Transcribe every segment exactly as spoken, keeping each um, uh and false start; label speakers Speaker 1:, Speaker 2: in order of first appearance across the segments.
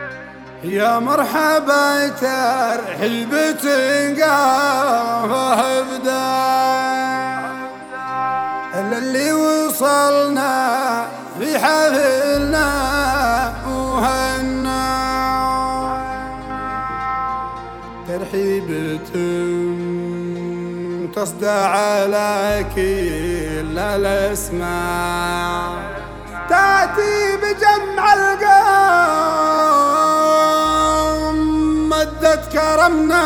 Speaker 1: يا مرحبا ترحيب تنقافه بداع اللي وصلنا في حفلنا وهنا ترحيب تصدع على كل الاسماع تأتي بجمع القوم مدت كرمنا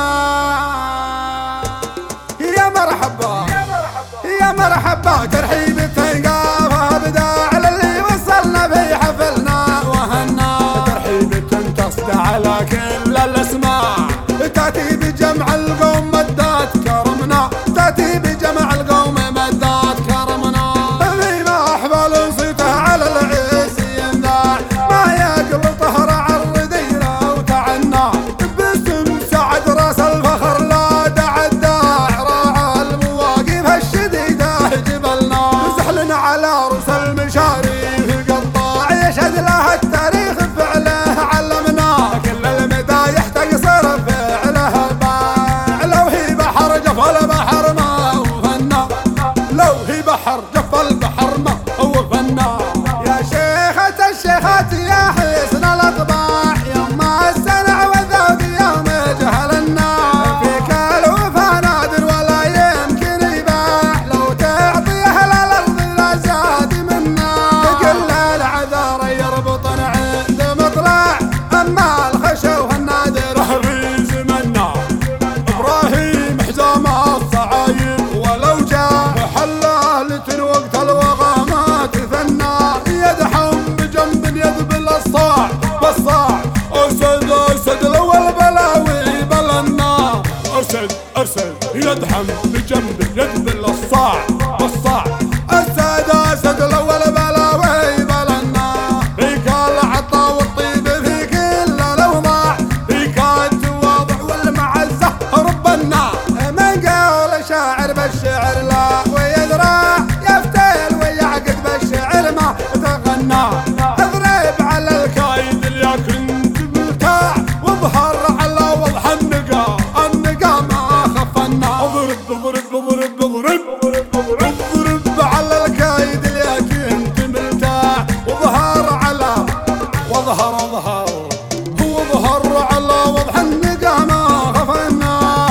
Speaker 1: يا مرحبا يا مرحبا ترحيب تنقافه بداع للي وصلنا في حفلنا وهنا ترحيب تصدع على كل الاسماع تأتي بجمع القوم مدت كرمنا تأتي بجمع القوم مدت كرمنا يا حسن الأطباع يوم السنع والذوق يوم جهلنا فيك الوفا نادر ولا يمكن يباع لو تعطي أهل الأرض لا زاد منا كل العذار يربطن عند مطلع أما الخشو النادر
Speaker 2: في زمنا
Speaker 1: إبراهيم حزام الصعايب ولو جاء محله لتنوقت الوغى ما تثنى يدحم بجنب يذبل الصاع بالصاع
Speaker 2: أرسل أرسل لو البلاوي بلنا أرسل أرسل يدحم بجنب يذبل الصاع بالصاع
Speaker 1: أسد أسد لو البلاوي بلنا فيك العطا والطيب في كل الأوضاع فيك التواضع والمعزة ربنا من قال شاعر بالشعر لا ويدرى يفتل ويعقد بالشعر ما تغنى اضرب على الكايد اللي كنت بالتاع واظهر على وضح النقا النقا ما خفنا
Speaker 2: اضرب اضرب اضرب اضرب اضرب
Speaker 1: اضرب على الكايد اللي كنت بالتاع واظهر على واظهر اظهر هو ظهر على وضح النقا ما خفنا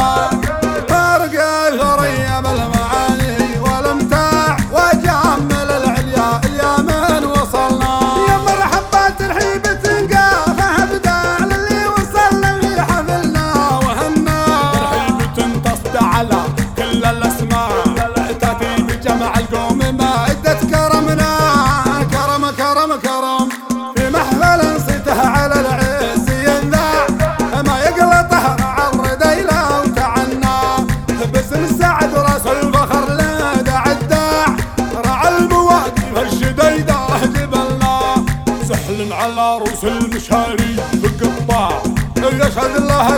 Speaker 1: فرق الثريا بالمعاني والامتاع وجمل العليا اليمن وصلنا يا مرحبا ترحيب تنقافه بداع للي وصلنا في حفلنا وهنا
Speaker 2: ترحيب تصدع على كل الاسماء
Speaker 1: تأتي بجمع القوم مائدة كرمنا كرم كرم كرم في محفل صيته على العز ينذاع ما يقلطه عرض إلى وتعنى باسم السعد راس الفخر لا داع الداع رعى المواقف الشديدة جبلنا
Speaker 2: سحل على رؤوس المشاري بقطاع
Speaker 1: يشهد له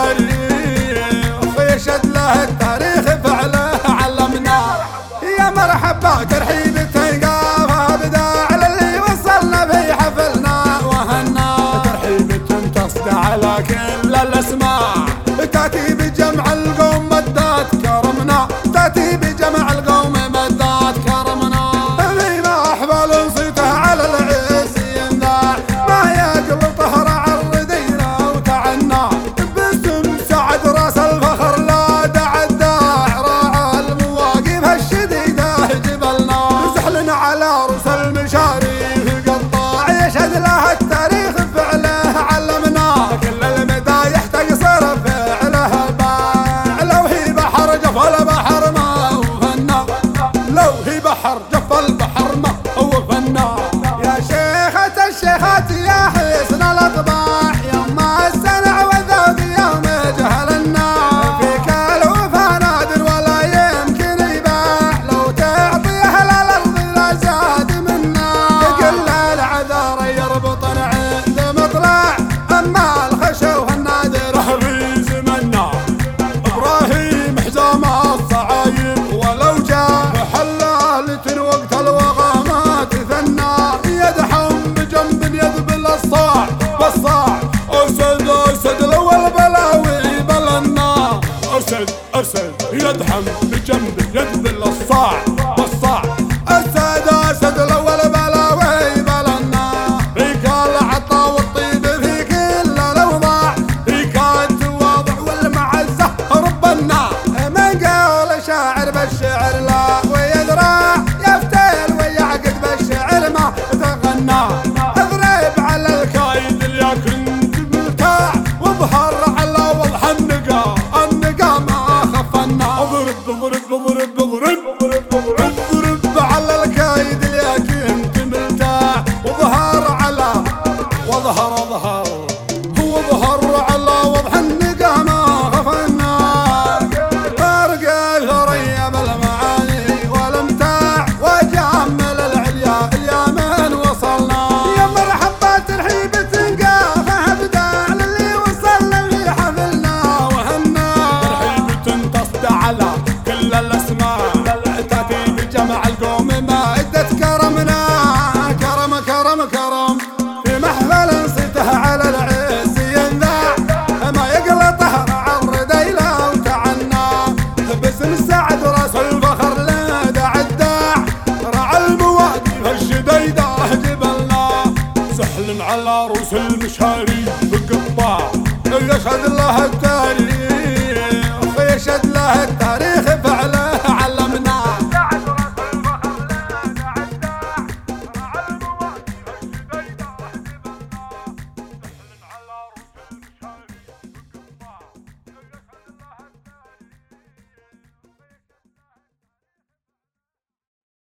Speaker 1: التاريخ يشهد له التاريخ فعله علمنا يا مرحبا ترحيب تنقافه بداع للي وصلنا في حفلنا وهنا ترحيب تصدع على كل الاسماع تأتي بجمع القوم مدات كرمنا تأتي بجمع القوم مدات كرمنا في محفل صيته على العز ينذاع ما يقلطه عرض إلى وتعنى باسم سعد راس الفخر لا داع الداع راعى المواقف الشديدة جبلنا سحل على رؤوس المشاري في قطاع يشهد له التاريخ فعله علمنا كل المدايح تقصر فعله باع لو هي بحر جف البحر ما وفنا لو هي بحر جف البحر ما وفنا يا شيخة الشيخات يا حسن الأطباع يوم السنع والذوق يوم جهلنا فيك الوفا نادر ولا يمكن يباع لو تعطي أهل الأرض لا زاد منا كل العذار يربطن عند مطلع أما الخشو النادر
Speaker 2: في زمنا
Speaker 1: إبراهيم حزام الصعايب ولو جاء محله لتنوقت الوغى
Speaker 2: العروس المشاري بقطاع.
Speaker 1: يشهد له التاريخ يشهد له التاريخ